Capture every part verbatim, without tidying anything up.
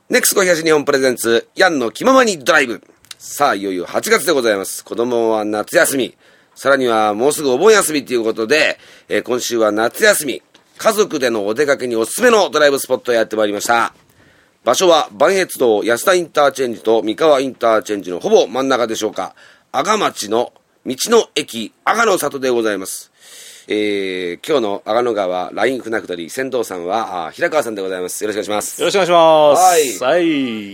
ネクスコ東日本プレゼンツ、ヤンの気ままにドライブ。さあ、いよいよはちがつでございます。子供は夏休み。さらにはもうすぐお盆休みということで、えー、今週は夏休み。家族でのお出かけにおすすめのドライブスポットへやってまいりました。場所は、磐越道安田インターチェンジと三河インターチェンジのほぼ真ん中でしょうか。阿賀町の道の駅、阿賀の里でございます。えー、今日の阿賀野川ライン船下り船頭さんは平川さんでございます。よろしくお願いします。 よろしくお願いします。はい、はい、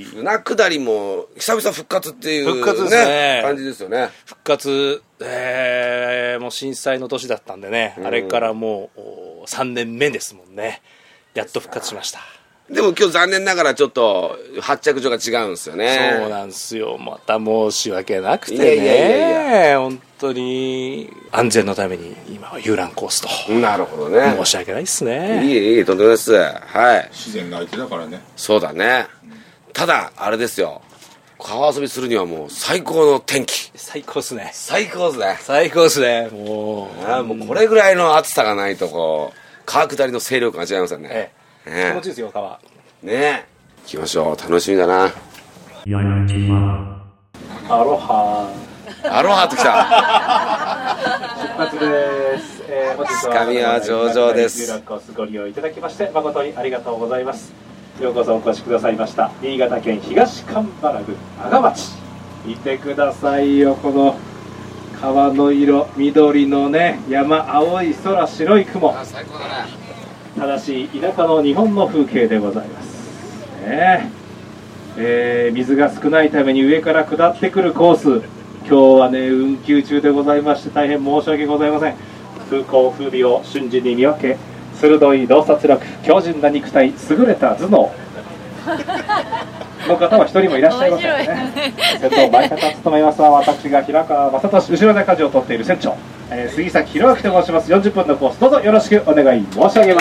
船下りも久々復活っていう、ね、 復活ですね感じですよね。 復活、えー、もう震災の年だったんでね、うん、あれからもうさんねんめですもんね。やっと復活しました。 でも今日残念ながらちょっと発着所が違うんですよね。 そうなんですよ。また申し訳なくてね。 いやいやいやいや、 本当に安全のために今は遊覧コースと。 なるほどね。 申し訳ないですね。 いえいえ、とんでもないです。はい。 自然が相手だからね。 そうだね。うん、ただあれですよ。川遊びするにはもう最高の天気。 最高ですね。 最高ですね。 最高ですね。もう、 あもうこれぐらいの暑さがないとこう川下りの勢力が違いますよね。ええね、気持ちいいですよ川ねえ。行きましょう。楽しみだな。 アロハアロハときた出発です、えー、本日はつかみは上々です。 遊覧コースご利用いただきまして誠にありがとうございます。ようこそお越しくださいました新潟県東蒲原郡阿賀町。見てくださいよ、この川の色、緑のね山、青い空、白い雲。 あ、最高だね。 正しい田舎の日本の風景でございますね。えー、水が少ないために上から下ってくるコース、今日はね運休中でございまして大変申し訳ございません。風光風美を瞬時に見分け、鋭い洞察力、強靭な肉体、優れた頭脳の方は一人もいらっしゃいませんね。先頭前方を務めますは私が平川正俊、後ろで舵を取っている船長、えー、杉崎弘明と申します。よんじゅっぷんのコースどうぞよろしくお願い申し上げます。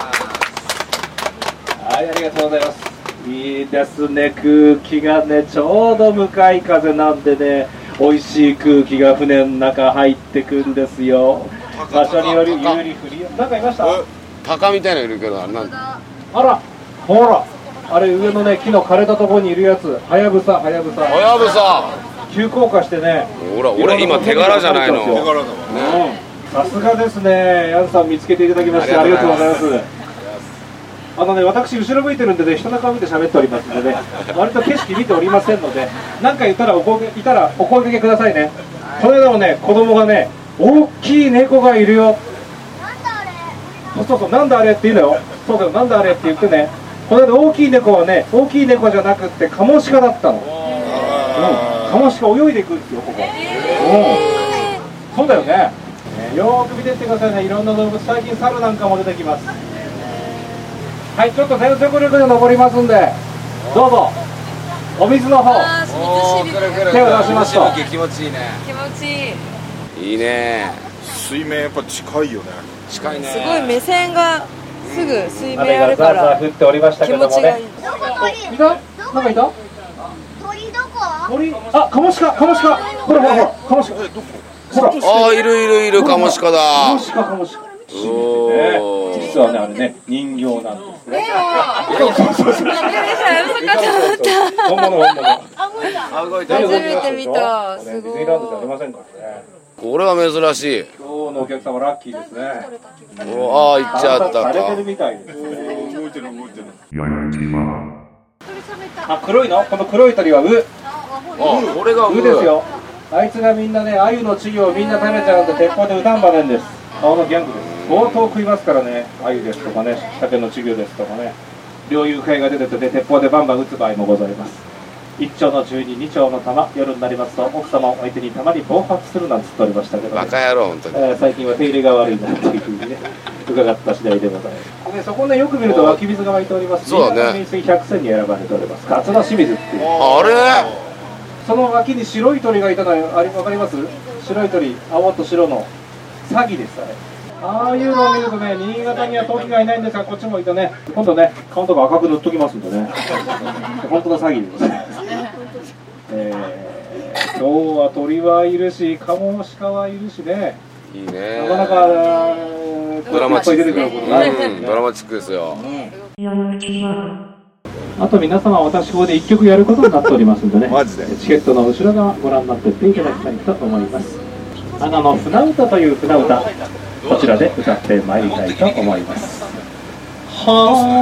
はい、ありがとうございます。いいですね、空気がねちょうど向かい風なんでね、美味しい空気が船の中入ってくんですよ。場所により有利不利。なんかいました？ 鷹みたいなのいるけど、あれなんだ。 あら、ほら、あれ上のね木の枯れたところにいるやつ、はやぶさ、はやぶさ。 はやぶさ。 急降下してね。 ほら、俺今手柄じゃないの。手柄だもんね。さすがですね、ヤンさん見つけていただきましてありがとうございます。あのね、私後ろ向いてるんでね、人の顔見て喋っておりますのでね、割と景色見ておりませんので、何か言ったらお声いたらお声掛けくださいね。この間もね、子供がね、大きい猫がいるよ。なんだあれ。そうそうそう、なんだあれって言うのよ。そうだよ、なんだあれって言ってね。この間大きい猫はね、大きい猫じゃなくってカモシカだったの。うん、カモシカ泳いでいくんですよ、ここ。うん、そうだよね。よーく見てってくださいね。いろんな動物、最近猿なんかも出てきます。はい、ちょっと全速力で登りますんで、どうぞお水の方手を出しますと。 気持ちいいね。 気持ちいい。 いいね。 水面やっぱ近いよね。 近いね。 すごい目線がすぐ水面あるから気持ちがいい。 気持ちがいい。 いた？なんかいた？ 鳥どこ？ 鳥？あ、カモシカ、カモシカ。ほらほらほら、カモシカ。ほら。 ああ、いるいるいる、カモシカだ。 カモシカ、カモシカ。おー、実はね、あれね、人形なんですね。そうそうそうそう。本物本物。 初めて見た。 すごい。ディズニーランドじゃありませんからね。 これは珍しい。 今日のお客様ラッキーですね。 ああ、行っちゃったか。 されてるみたいです。 動いてる動いてる。 あ、黒いの？この黒い鳥はウ。 あ、これがウですよ。あいつがみんなね、鮎の稚魚をみんな食べちゃうんで、鉄砲で撃たんばねんです。顔のギャングです。相当食いますからね、鮎ですとかね、鮭の稚魚ですとかね、猟友会が出てて、ね、鉄砲でバンバン撃つ場合もございます。一丁の中に二丁の弾、夜になりますと奥様を相手にたまに暴発するなんつっておりましたけど、ね、 バカ野郎本当に、 えー、最近は手入れが悪いなというふうにね伺った次第でございます。でそこね、よく見ると湧き水が湧いております。 そうだね、 水ひゃく選に選ばれております勝田清水っていう。 あれ、 その脇に白い鳥がいたのあれ分かります？白い鳥、青と白のサギです。あれ、ああいうのを見るとね、新潟にはトキがいないんですが、こっちもいてね、今度ね、顔とか赤く塗っときますんでね本当の詐欺でございます。えー、今日は鳥はいるし、カモシカはいるしね、 いいね、 なかなかドラマチック、 出てくることないですね、 うん、ドラマチックですよ、うん、 あと皆様私ここでいっきょくやることになっておりますんでねマジでチケットの後ろ側ご覧になっていっていただきたいと思います。阿賀の船歌という船歌、こちらで歌ってまいりたいと思います。は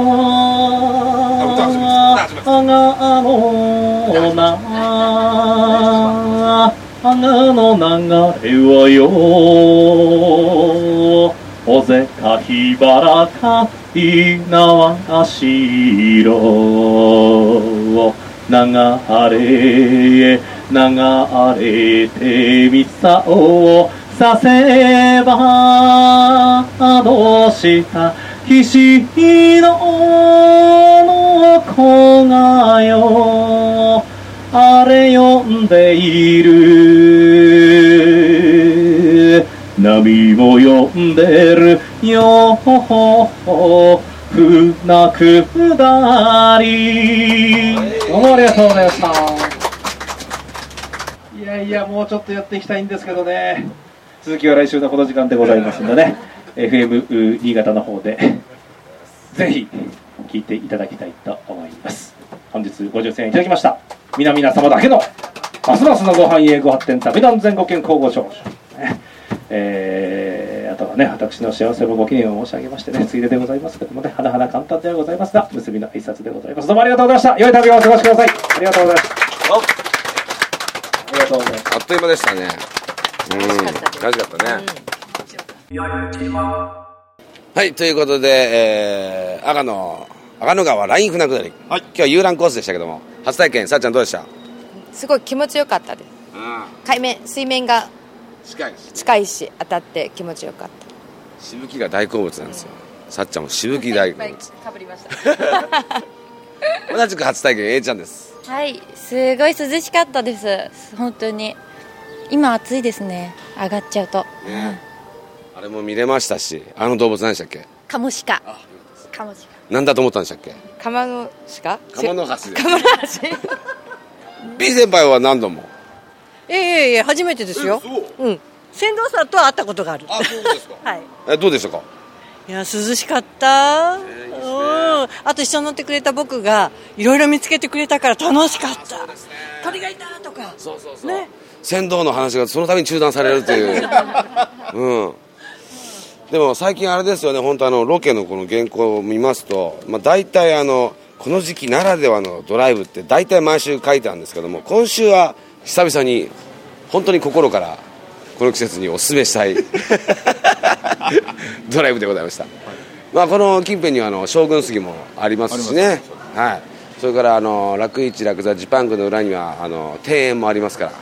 あ、阿賀のな阿賀の流れはよ尾瀬か桧原か猪苗代流れ流れてみさをさせばどうした岸の子がよあれ呼んでいる波も呼んでるよ船下り。どうもありがとうございました。いやいやもうちょっとやっていきたいんですけどね。続きは来週のこの時間でございますのでねエフエム 新潟の方でぜひ聞いていただきたいと思います。本日ご乗船いただきました皆々様だけのますますのご繁栄ご発展旅団全国健康ご長寿、ねえー、あとはね私の幸せもご記念を申し上げましてねついででございますけどもねはなはな簡単ではございますが結びの挨拶でございます。どうもありがとうございました。良い旅をお過ごしください。ありがとうございます。ありがとうございます。 あっという間でしたね。うん楽しかったね、うん、はいということで、えー、阿賀の阿賀野川ライン船下り、はい、今日は遊覧コースでしたけども初体験さっちゃんどうでした？ すごい気持ちよかったです。海面水面が近いし、ね、 近いし当たって気持ちよかった。 しぶきが大好物なんですよ、うん、さっちゃんもしぶき大好物かぶりました同じく初体験 A ちゃんです。 はい、すごい涼しかったです。本当に今暑いですね。上がっちゃうと、 ね、あれも見れましたし、あの動物何でしたっけ？ カモシカ。カモシカ何だと思ったんでしたっけ？ カマノシカ？ カマノハシです。 カマノハシ B 先輩は何度も？ いやいやいや初めてですよ。うん。船頭さんとは会ったことがある。 あ、そうですか。 はい。 え、どうでしたか？ いや涼しかった。うん。あと一緒に乗ってくれた僕がいろいろ見つけてくれたから楽しかった。鳥がいたとか。 そうそうそう。ね。船頭の話がそのために中断されるという。うん。でも最近あれですよね、本当あのロケのこの原稿を見ますと、まあ大体あのこの時期ならではのドライブって大体毎週書いてあるんですけども、今週は久々に本当に心からこの季節にお勧めしたいドライブでございました。まあこの近辺にはあの将軍杉もありますしね、はい。それからあの楽市楽座ジパングの裏にはあの庭園もありますから、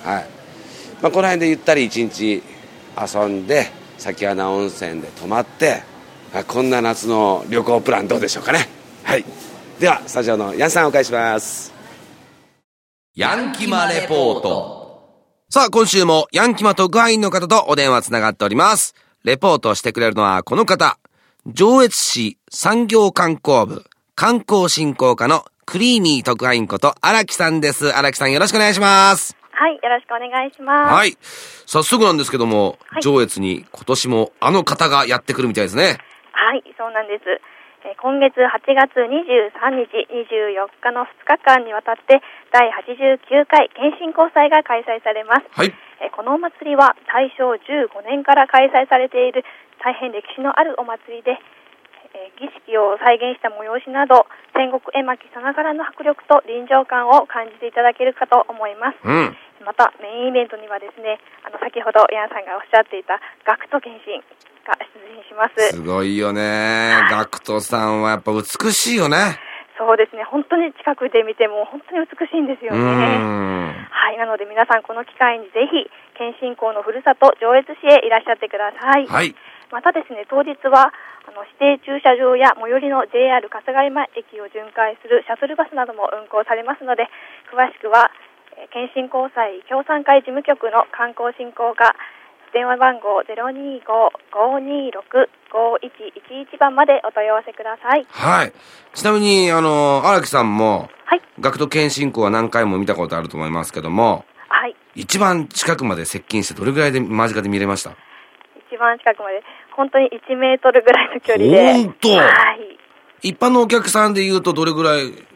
はい。まあこの辺でゆったり一日遊んで崎穴温泉で泊まって、こんな夏の旅行プランどうでしょうかね。はい。ではスタジオのヤンさんお返しします。ヤンキマレポート。さあ今週もヤンキマ特派員の方とお電話つながっております。レポートをしてくれるのはこの方、上越市産業観光部観光振興課のクリーミー特派員こと荒木さんです。荒木さんよろしくお願いします。 はい、よろしくお願いします。 はい。早速なんですけども、はい、上越に今年もあの方がやってくるみたいですね。 はい、そうなんです。えー、今月はちがつにじゅうさんにち、にじゅうよっかのふつかかんにわたってだいはちじゅうきゅうかい県振興祭が開催されます。 はい。 えー、このお祭りは大正じゅうごねんから開催されている大変歴史のあるお祭りで、えー、儀式を再現した催しなど戦国絵巻さながらの迫力と臨場感を感じていただけるかと思います。 うん。 またメインイベントにはですね、あの先ほどヤンさんがおっしゃっていたガクト検診が出演します。 すごいよね。ガクトさんはやっぱ美しいよね。 そうですね、本当に近くで見ても本当に美しいんですよね。はい、なので皆さんこの機会にぜひ県振興のふるさと上越市へいらっしゃってください。 はい。またですね、当日はあの指定駐車場や最寄りの ジェイアール 春日井前駅を巡回するシャトルバスなども運行されますので、詳しくは県振興祭協賛会事務局の観光振興課電話番号 ゼロにーごーごーにーろくごーいちいちいち 番までお問い合わせください。 はい。ちなみにあの荒木さんも、 はい、 学徒県振興は何回も見たことあると思いますけども、 はい、一番近くまで接近してどれぐらいで間近で見れました？ 一番近くまで本当にいちメートルぐらいの距離で。 本当？ はい。 一般のお客さんで言うとどれぐらい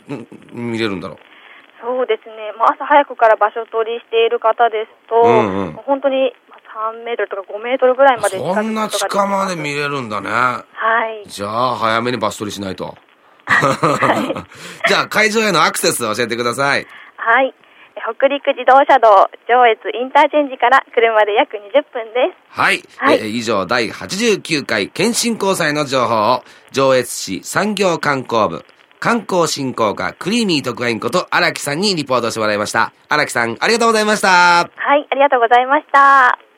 見れるんだろう。 そうですね、まあ、朝早くから場所取りしている方ですと、 うんうん、 本当にさんメートルとかごメートルぐらいまで近づくことができます。 そんな近まで見れるんだね。 はい。 じゃあ早めにバス取りしないと。はい、じゃあ会場へのアクセスを教えてください。 はい。北陸自動車道上越インターチェンジから車で約にじゅっぷんです。 はい。はい、えー、以上だいはちじゅうきゅうかい県振興祭の情報を上越市産業観光部観光振興課クリーミー特派員こと荒木さんにリポートしてもらいました。荒木さん、ありがとうございました。 はい、ありがとうございました。